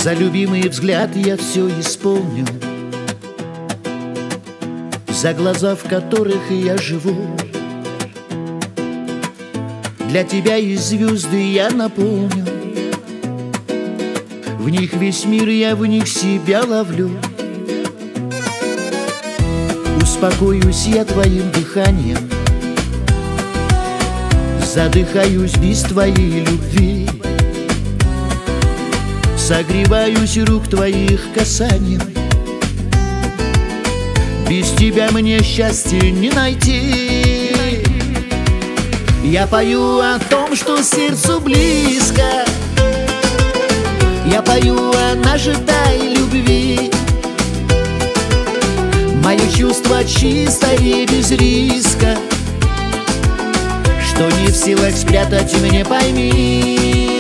За любимый взгляд я все исполню, за глаза, в которых я живу. Для тебя и звезды я наполню, в них весь мир, я в них себя ловлю. Успокоюсь я твоим дыханием, задыхаюсь без твоей любви. Согреваюсь рук твоих касанием, без тебя мне счастья не найти. Я пою о том, что сердцу близко, я пою о нажитой любви. Мое чувство чисто и без риска, что не в силах спрятать мне, пойми.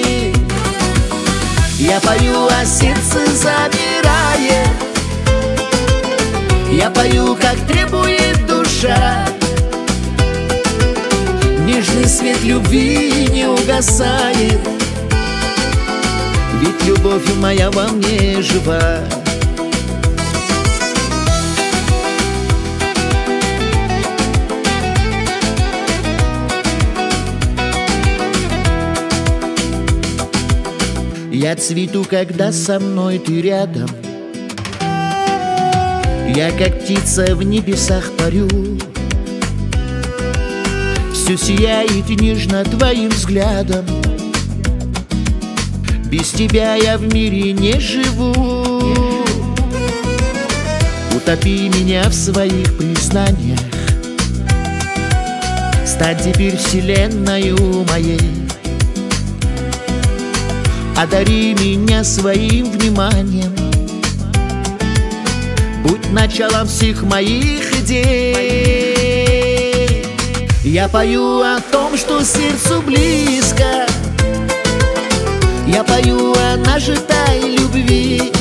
Я пою, а сердце замирает, я пою, как требует душа. Нежный свет любви не угасает, ведь любовь моя во мне жива. Я цвету, когда со мной ты рядом, я как птица в небесах парю. Все сияет нежно твоим взглядом, без тебя я в мире не живу. Утопи меня в своих признаниях, стань теперь вселенною моей. Одари меня своим вниманием, будь началом всех моих идей. Я пою о том, что сердцу близко, я пою о нажитой любви.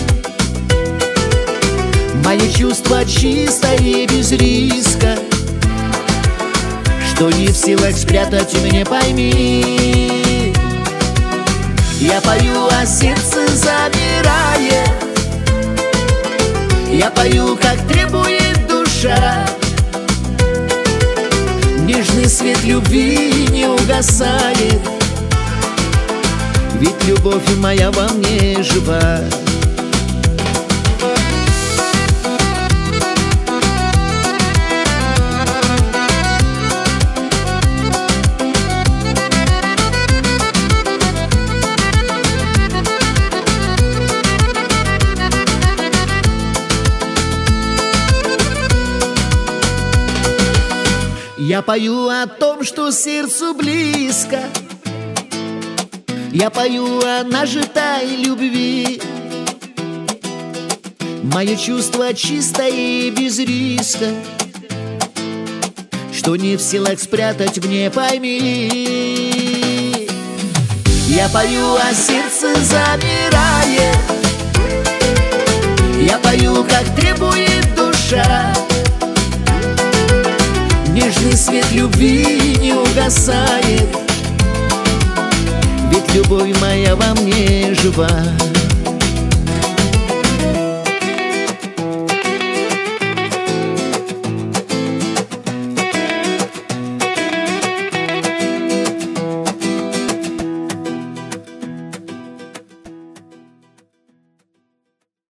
Мое чувство чисто и без риска, что не в силах спрятать мне, пойми. Я пою, а сердце замирает, я пою, как требует душа. Нежный свет любви не угасает, ведь любовь моя во мне жива. Я пою о том, что сердцу близко, я пою о нажитой любви. Мое чувство чисто и без риска, что не в силах спрятать мне, пойми. Я пою, а сердце замирает, я пою, как требует душа. Нежный свет любви не угасает, ведь любовь моя во мне жива.